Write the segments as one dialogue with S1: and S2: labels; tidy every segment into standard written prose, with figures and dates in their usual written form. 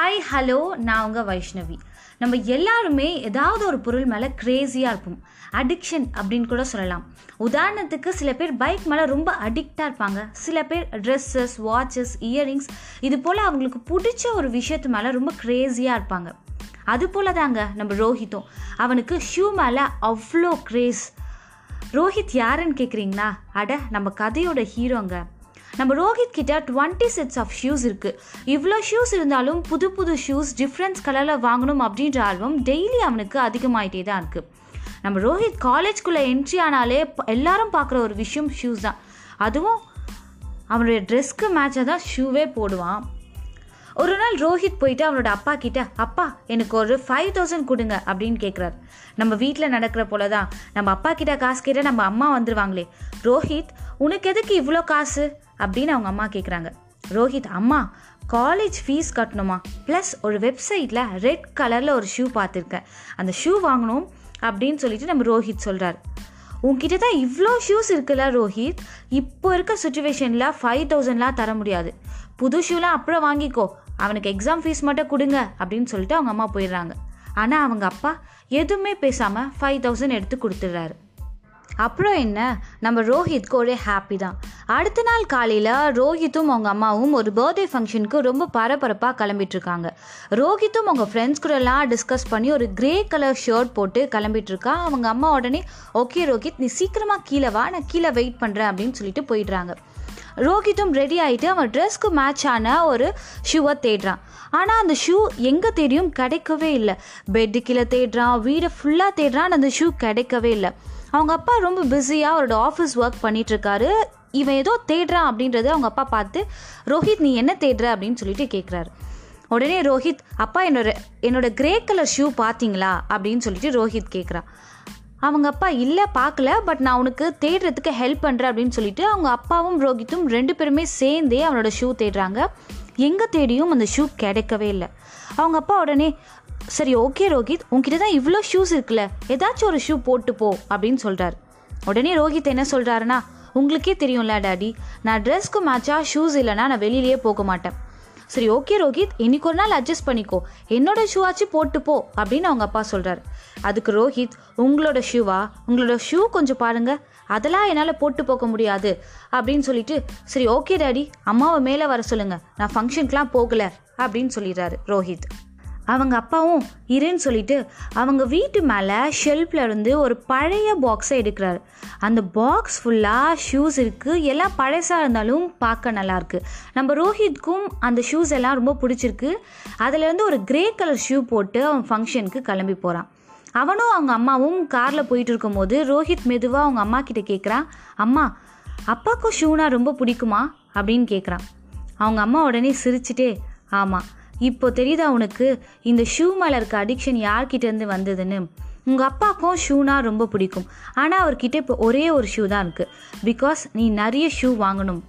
S1: Hi hello, நான் உங்கள் வைஷ்ணவி. நம்ம எல்லாருமே ஏதாவது ஒரு பொருள் மேலே க்ரேஸியாக இருப்போம். அடிக்ஷன் அப்படின்னு கூட சொல்லலாம். உதாரணத்துக்கு சில பேர் பைக் மேலே ரொம்ப அடிக்டாக இருப்பாங்க. சில பேர் ட்ரெஸ்ஸஸ், வாட்சஸ், இயரிங்ஸ் இது போல் அவங்களுக்கு பிடிச்ச ஒரு விஷயத்து மேலே ரொம்ப க்ரேஸியாக இருப்பாங்க. அது போல தாங்க நம்ம ரோஹித்தும். அவனுக்கு ஷூ மேலே அவ்வளோ க்ரேஸ். ரோஹித் யாருன்னு கேட்குறீங்களா? நம்ம கதையோட ஹீரோங்க. நம்ம ரோஹித் கிட்ட 20 செட்ஸ் ஆஃப் ஷூஸ் இருக்குது. இவ்வளோ ஷூஸ் இருந்தாலும் புது புது ஷூஸ் டிஃப்ரென்ஸ் கலரில் வாங்கணும் அப்படின்ற ஆர்வம் டெய்லி அவனுக்கு அதிகமாகிட்டே தான் இருக்குது. நம்ம ரோஹித் காலேஜ்குள்ளே என்ட்ரி ஆனாலே எல்லாரும் பார்க்குற ஒரு விஷயம் ஷூஸ் தான். அதுவும் அவனுடைய ட்ரெஸ்க்கு மேட்சாக தான் ஷூவே போடுவான். ஒரு நாள் ரோஹித் போயிட்டு அவனோட அப்பா கிட்ட, அப்பா எனக்கு ஒரு 5000 கொடுங்க அப்படின்னு கேட்குறாரு. நம்ம வீட்டில் நடக்கிற போல தான். நம்ம அப்பா கிட்ட காசு கேட்டால் நம்ம அம்மா வந்துடுவாங்களே. ரோஹித், உனக்கு எதுக்கு இவ்வளோ காசு அப்படின்னு அவங்க அம்மா கேட்குறாங்க. ரோஹித், அம்மா காலேஜ் ஃபீஸ் கட்டணுமா, ப்ளஸ் ஒரு வெப்சைட்டில் ரெட் கலரில் ஒரு ஷூ பார்த்துருக்கேன், அந்த ஷூ வாங்கணும் அப்படின்னு சொல்லிட்டு நம்ம ரோஹித் சொல்கிறார். உங்ககிட்ட தான் இவ்வளோ ஷூஸ் இருக்குல்ல ரோஹித், இப்போ இருக்க சுச்சுவேஷனில் 5000லாம் தர முடியாது, புது ஷூலாம் அப்புறம் வாங்கிக்கோ, அவனுக்கு எக்ஸாம் ஃபீஸ் மட்டும் கொடுங்க அப்படின்னு சொல்லிட்டு அவங்க அம்மா போயிடுறாங்க. ஆனால் அவங்க அப்பா எதுவுமே பேசாமல் 5000 எடுத்து கொடுத்துட்றாரு. அப்புறம் என்ன, நம்ம ரோஹித்க்கு ஒரே ஹாப்பி தான். அடுத்த நாள் காலையில் ரோஹித்தும் அவங்க அம்மாவும் ஒரு பர்த்டே ஃபங்க்ஷனுக்கு ரொம்ப பரபரப்பாக கிளம்பிட்டுருக்காங்க. ரோஹித்தும் அவங்க ஃப்ரெண்ட்ஸ் கூடலாம் டிஸ்கஸ் பண்ணி ஒரு கிரே கலர் ஷர்ட் போட்டு கிளம்பிட்டுருக்கான். அவங்க அம்மா உடனே, ஓகே ரோஹித், நீ சீக்கிரமாக கீழே வா, நான் கீழே வெயிட் பண்ணுறேன் அப்படின்னு சொல்லிட்டு போயிடுறாங்க. ரோஹித்தும் ரெடி ஆகிட்டு அவன் ட்ரெஸ்க்கு மேட்சான ஒரு ஷூவை தேடுறான். ஆனால் அந்த ஷூ எங்கே தேடியும் கிடைக்கவே இல்லை. பெட்டு கீழே தேடுறான், வீடை ஃபுல்லாக தேடுறான், அந்த ஷூ கிடைக்கவே இல்லை. அவங்க அப்பா ரொம்ப பிஸியாக அவரோட ஆஃபீஸ் ஒர்க் பண்ணிகிட்ருக்காரு. இவன் ஏதோ தேடுறான் அப்படின்றத அவங்க அப்பா பார்த்து, ரோஹித் நீ என்ன தேடுற அப்படின்னு சொல்லிட்டு கேட்குறாரு. உடனே ரோஹித், அப்பா என்னோட கிரே கலர் ஷூ பார்த்தீங்களா அப்படின்னு சொல்லிட்டு ரோஹித் கேட்குறான். அவங்க அப்பா, இல்லை பார்க்கல, பட் நான் உனக்கு தேடுறதுக்கு ஹெல்ப் பண்ணுறேன் அப்படின்னு சொல்லிட்டு அவங்க அப்பாவும் ரோஹித்தும் 2 பேருமே சேர்ந்தே அவனோட ஷூ தேடுறாங்க. எங்கே தேடியும் அந்த ஷூ கிடைக்கவே இல்லை. அவங்க அப்பா உடனே, சரி ஓகே ரோஹித், உங்ககிட்ட தான் இவ்வளோ ஷூஸ் இருக்குல்ல, ஏதாச்சும் ஒரு ஷூ போட்டு போ அப்படின்னு சொல்கிறார். உடனே ரோஹித் என்ன சொல்கிறாருன்னா, உங்களுக்கே தெரியும்ல டாடி, நான் ட்ரெஸ்க்கு மேட்சாக ஷூஸ் இல்லைனா நான் வெளியிலேயே போக மாட்டேன். சரி ஓகே ரோஹித், இன்னைக்கு ஒரு நாள் அட்ஜஸ்ட் பண்ணிக்கோ, என்னோட ஷூவாச்சு போட்டு போ அப்படின்னு அவங்க அப்பா சொல்கிறார். அதுக்கு ரோஹித், உங்களோட ஷூவா, உங்களோட ஷூ கொஞ்சம் பாருங்கள், அதெல்லாம் என்னால் போட்டு போக முடியாது அப்படின்னு சொல்லிட்டு, சரி ஓகே டாடி, அம்மாவை மேலே வர சொல்லுங்கள், நான் ஃபங்க்ஷனுக்குலாம் போகலை அப்படின்னு சொல்லிடுறாரு ரோஹித். அவங்க அப்பாவும் இருன்னு சொல்லிட்டு அவங்க வீட்டு மேலே ஷெல்ஃபில் இருந்து ஒரு பழைய பாக்ஸை எடுக்கிறாரு. அந்த பாக்ஸ் ஃபுல்லாக ஷூஸ் இருக்குது. எல்லாம் பழசாக இருந்தாலும் பார்க்க நல்லாயிருக்கு. நம்ம ரோஹித்க்கும் அந்த ஷூஸ் எல்லாம் ரொம்ப பிடிச்சிருக்கு. அதுலேருந்து ஒரு கிரே கலர் ஷூ போட்டு அவன் ஃபங்க்ஷனுக்கு கிளம்பி போகிறான். அவனும் அவங்க அம்மாவும் காரில் போயிட்டு இருக்கும்போது ரோஹித் மெதுவாக அவங்க அம்மா கிட்டே கேட்குறான், அம்மா அப்பாவுக்கும் ஷூனா ரொம்ப பிடிக்குமா அப்படின்னு கேட்குறான். அவங்க அம்மா உடனே சிரிச்சுட்டே, ஆமாம், இப்போ தெரியுதா உனக்கு இந்த ஷூ மேலே இருக்க அடிக்ஷன் யார்கிட்டேருந்து வந்ததுன்னு. உங்கள் அப்பாவுக்கும் ஷூனா ரொம்ப பிடிக்கும், ஆனால் அவர்கிட்ட இப்போ ஒரே ஒரு ஷூ தான் இருக்குது, பிகாஸ் நீ நிறைய ஷூ வாங்கணும்.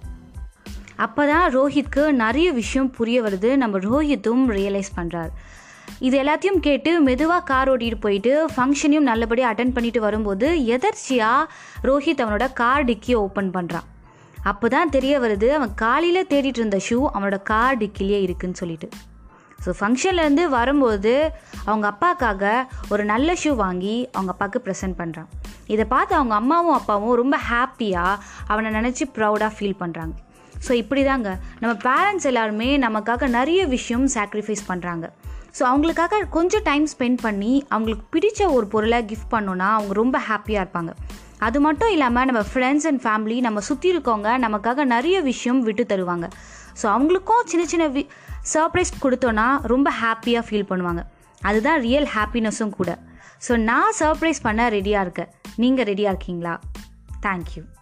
S1: அப்போ தான் ரோஹித்க்கு நிறைய விஷயம் புரிய வருது. நம்ம ரோஹித்தும் ரியலைஸ் பண்ணுறாரு. இது எல்லாத்தையும் கேட்டு மெதுவாக கார் ஓட்டிகிட்டு போயிட்டு ஃபங்க்ஷனையும் நல்லபடியாக அட்டென்ட் பண்ணிட்டு வரும்போது எதர்ச்சியாக ரோஹித் அவனோட கார் டிக்கியை ஓப்பன் பண்ணுறான். அப்போ தான் தெரிய வருது, அவன் காலையில் தேடிட்டு இருந்த ஷூ அவனோட கார் டிக்கிலேயே இருக்குன்னு சொல்லிட்டு. ஸோ ஃபங்க்ஷன்லேருந்து வரும்போது அவங்க அப்பாவுக்காக ஒரு நல்ல ஷூ வாங்கி அவங்க அப்பாவுக்கு ப்ரெசென்ட் பண்ணுறான். இதை பார்த்து அவங்க அம்மாவும் அப்பாவும் ரொம்ப ஹாப்பியாக அவனை நினச்சி ப்ரௌடாக ஃபீல் பண்ணுறாங்க. ஸோ இப்படி தாங்க நம்ம பேரண்ட்ஸ் எல்லாருமே நமக்காக நிறைய விஷயம் சாக்ரிஃபைஸ் பண்ணுறாங்க. ஸோ அவங்களுக்காக கொஞ்சம் டைம் ஸ்பெண்ட் பண்ணி அவங்களுக்கு பிடிச்ச ஒரு பொருளை கிஃப்ட் பண்ணோன்னா அவங்க ரொம்ப ஹாப்பியாக இருப்பாங்க. அது மட்டும் இல்லாமல் நம்ம ஃப்ரெண்ட்ஸ் அண்ட் ஃபேமிலி நம்ம சுற்றி இருக்கவங்க நமக்காக நிறைய விஷயம் விட்டு தருவாங்க. ஸோ அவங்களுக்கும் சின்ன சின்ன சர்ப்ரைஸ் கொடுத்தோன்னா ரொம்ப ஹாப்பியாக ஃபீல் பண்ணுவாங்க. அதுதான் ரியல் ஹாப்பினஸும் கூட. ஸோ நான் சர்ப்ரைஸ் பண்ண ரெடியாக இருக்கேன். நீங்கள் ரெடியாக இருக்கீங்களா? தேங்க்யூ.